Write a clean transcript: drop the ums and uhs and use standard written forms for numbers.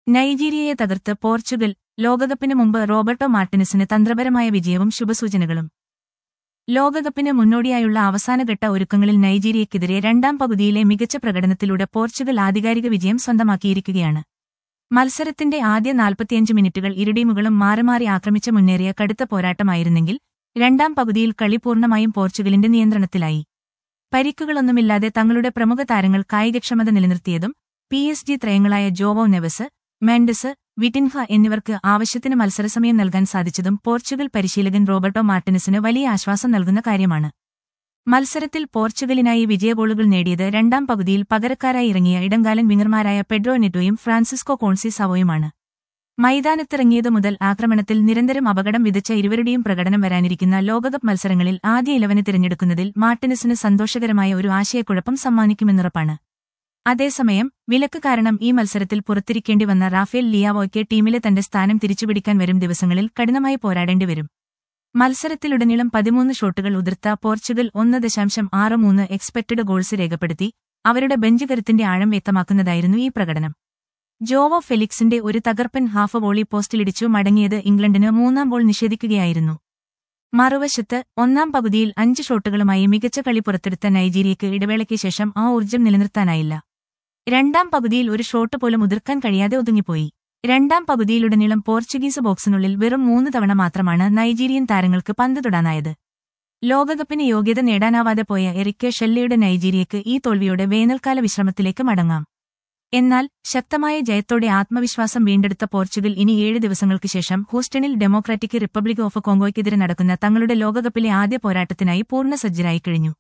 നൈജീരിയയെ തകർത്ത് പോർച്ചുഗൽ. ലോകകപ്പിന് മുമ്പ് റോബർട്ടോ മാർട്ടിനസിന് തന്ത്രപരമായ വിജയവും ശുഭസൂചനകളും. ലോകകപ്പിന് മുന്നോടിയായുള്ള അവസാനഘട്ട ഒരുക്കങ്ങളിൽ നൈജീരിയക്കെതിരെ രണ്ടാം പകുതിയിലെ മികച്ച പ്രകടനത്തിലൂടെ പോർച്ചുഗൽ ആധികാരിക വിജയം സ്വന്തമാക്കിയിരിക്കുകയാണ്. മത്സരത്തിന്റെ ആദ്യ 45 മിനിറ്റുകൾ ഇരുടീമുകളും മാറിമാറി ആക്രമിച്ച് മുന്നേറിയ കടുത്ത പോരാട്ടമായിരുന്നെങ്കിൽ രണ്ടാം പകുതിയിൽ കളി പൂർണ്ണമായും പോർച്ചുഗലിന്റെ നിയന്ത്രണത്തിലായി. പരിക്കുകളൊന്നുമില്ലാതെ തങ്ങളുടെ പ്രമുഖ താരങ്ങൾ കായികക്ഷമത നിലനിർത്തിയതും PSG ത്രയങ്ങളായ ജോവോ നെവസ്, മെൻഡസ്, വിറ്റിൻഹ എന്നിവർക്ക് ആവശ്യത്തിന് മത്സരസമയം നൽകാൻ സാധിച്ചതും പോർച്ചുഗൽ പരിശീലകൻ റോബർട്ടോ മാർട്ടിനസിന് വലിയ ആശ്വാസം നൽകുന്ന കാര്യമാണ്. മത്സരത്തിൽ പോർച്ചുഗലിനായി വിജയഗോളുകൾ നേടിയത് രണ്ടാം പകുതിയിൽ പകരക്കാരായി ഇറങ്ങിയ ഇടംകാലൻ വിങ്ങർമാരായ പെഡ്രോ നെറ്റോയും ഫ്രാൻസിസ്കോ കോൺസിസാവോയുമാണ്. മൈതാനത്തിറങ്ങിയതു മുതൽ ആക്രമണത്തിൽ നിരന്തരം അപകടം വിതച്ച ഇരുവരുടെയും പ്രകടനം വരാനിരിക്കുന്ന ലോകകപ്പ് മത്സരങ്ങളിൽ ആദ്യ 11 തിരഞ്ഞെടുക്കുന്നതിൽ മാർട്ടിനസിന് സന്തോഷകരമായ ഒരു ആശയക്കുഴപ്പം സമ്മാനിക്കുമെന്നുറപ്പാണ്. അതേസമയം വിലക്ക് കാരണം ഈ മത്സരത്തിൽ പുറത്തിരിക്കേണ്ടി വന്ന റാഫേൽ ലിയാവോയ്ക്ക് ടീമിലെ തന്റെ സ്ഥാനം തിരിച്ചുപിടിക്കാൻ വരും ദിവസങ്ങളിൽ കഠിനമായി പോരാടേണ്ടി വരും. മത്സരത്തിലുടനീളം 13 ഷോട്ടുകൾ ഉതിർത്ത പോർച്ചുഗൽ 1.63 എക്സ്പെക്റ്റഡ് ഗോൾസ് രേഖപ്പെടുത്തി അവരുടെ ബെഞ്ച് കരുത്തിന്റെ ആഴം വ്യക്തമാക്കുന്നതായിരുന്നു ഈ പ്രകടനം. ജോവോ ഫെലിക്സിന്റെ ഒരു തകർപ്പൻ ഹാഫ് വോളി പോസ്റ്റിലിടിച്ചു മടങ്ങിയത് ഇംഗ്ലണ്ടിന് 3ാം ഗോൾ നിഷേധിക്കുകയായിരുന്നു. മറുവശത്ത് ഒന്നാം പകുതിയിൽ 5 ഷോട്ടുകളുമായി മികച്ച കളി പുറത്തെടുത്ത നൈജീരിയയ്ക്ക് ഇടവേളയ്ക്ക് ശേഷം ആ ഊർജ്ജം നിലനിർത്താനായില്ല. രണ്ടാം പകുതിയിൽ ഒരു ഷോട്ട് പോലും ഉതിർക്കാൻ കഴിയാതെ ഒതുങ്ങിപ്പോയി. രണ്ടാം പകുതിയിലുടനീളം പോർച്ചുഗീസ് ബോക്സിനുള്ളിൽ വെറും 3 തവണ മാത്രമാണ് നൈജീരിയൻ താരങ്ങൾക്ക് പന്ത് തൊടാനായത്. ലോകകപ്പിന് യോഗ്യത നേടാനാവാതെ പോയ എറിക് ഷെല്ലയുടെ നൈജീരിയയ്ക്ക് ഈ തോൽവിയോടെ വേനൽക്കാല വിശ്രമത്തിലേക്ക് മടങ്ങാം. എന്നാൽ ശക്തമായ ജയത്തോടെ ആത്മവിശ്വാസം വീണ്ടെടുത്ത പോർച്ചുഗൽ ഇനി 7 ദിവസങ്ങൾക്ക് ശേഷം ഹൂസ്റ്റണിൽ ഡെമോക്രാറ്റിക് റിപ്പബ്ലിക് ഓഫ് കോങ്കോയ്ക്കെതിരെ നടക്കുന്ന തങ്ങളുടെ ലോകകപ്പിലെ ആദ്യ പോരാട്ടത്തിനായി പൂർണ്ണസജ്ജരായി കഴിഞ്ഞു.